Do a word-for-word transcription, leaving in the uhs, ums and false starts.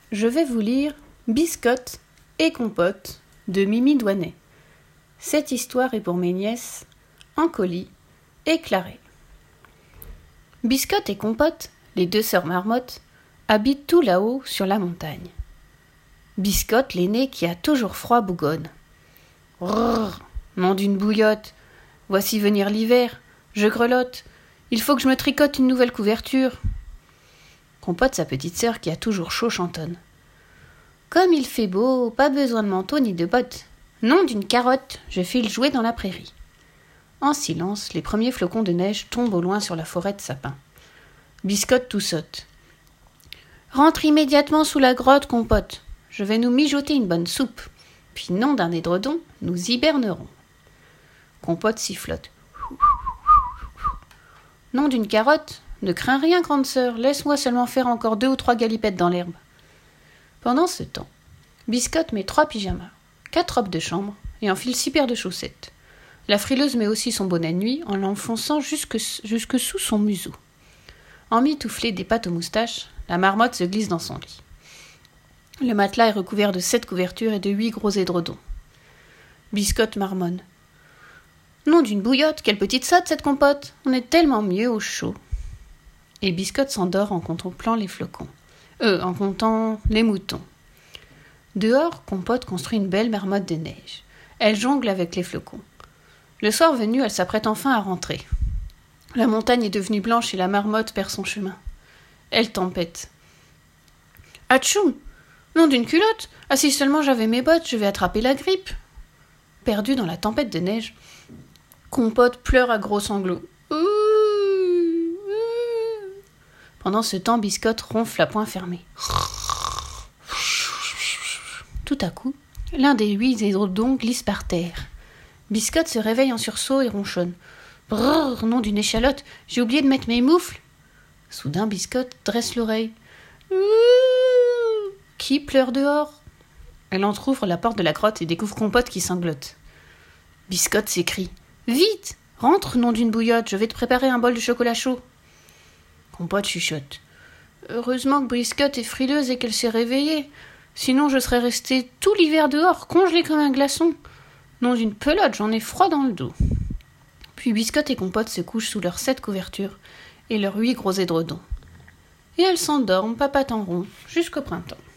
Je vais vous lire Biscotte et Compote de Mimi Douanet. Cette histoire est pour mes nièces, Encolie et Clarée. Biscotte et Compote, les deux sœurs marmottes, habitent tout là-haut sur la montagne. Biscotte, l'aînée qui a toujours froid, bougonne. Rrrr, nom d'une bouillotte. Voici venir l'hiver. Je grelotte. Il faut que je me tricote une nouvelle couverture. Compote, sa petite sœur qui a toujours chaud, chantonne. Comme il fait beau, pas besoin de manteau ni de bottes. Nom d'une carotte, je file jouer dans la prairie. En silence, les premiers flocons de neige tombent au loin sur la forêt de sapins. Biscotte tout saute. Rentre immédiatement sous la grotte, Compote. Je vais nous mijoter une bonne soupe. Puis, nom d'un édredon, nous hibernerons. Compote sifflote. Nom d'une carotte, ne crains rien, grande sœur, laisse-moi seulement faire encore deux ou trois galipettes dans l'herbe. Pendant ce temps, Biscotte met trois pyjamas, quatre robes de chambre et enfile six paires de chaussettes. La frileuse met aussi son bonnet de nuit en l'enfonçant jusque, jusque sous son museau. Emmitouflée des pattes aux moustaches, la marmotte se glisse dans son lit. Le matelas est recouvert de sept couvertures et de huit gros édredons. Biscotte marmonne. Nom d'une bouillotte, quelle petite sotte cette Compote, on est tellement mieux au chaud. Et Biscotte s'endort en contemplant les flocons. Euh, en comptant les moutons. Dehors, Compote construit une belle marmotte de neige. Elle jongle avec les flocons. Le soir venu, elle s'apprête enfin à rentrer. La montagne est devenue blanche et la marmotte perd son chemin. Elle tempête. Atchoum! Nom d'une culotte! Ah, si seulement j'avais mes bottes, je vais attraper la grippe! Perdue dans la tempête de neige, Compote pleure à gros sanglots. Pendant ce temps, Biscotte ronfle à poing fermé. Tout à coup, l'un des huit édredons glisse par terre. Biscotte se réveille en sursaut et ronchonne. Brrr, nom d'une échalote, j'ai oublié de mettre mes moufles. Soudain, Biscotte dresse l'oreille. Qui pleure dehors? Elle entr'ouvre la porte de la grotte et découvre Compote qui sanglote. Biscotte s'écrie. Vite, rentre, nom d'une bouillotte, je vais te préparer un bol de chocolat chaud. Compote chuchote. Heureusement que Biscotte est frileuse et qu'elle s'est réveillée. Sinon je serais restée tout l'hiver dehors, congelée comme un glaçon. Nom d'une pelote, j'en ai froid dans le dos. Puis Biscotte et Compote se couchent sous leurs sept couvertures et leurs huit gros édredons. Et elles s'endorment, papatant rond, jusqu'au printemps.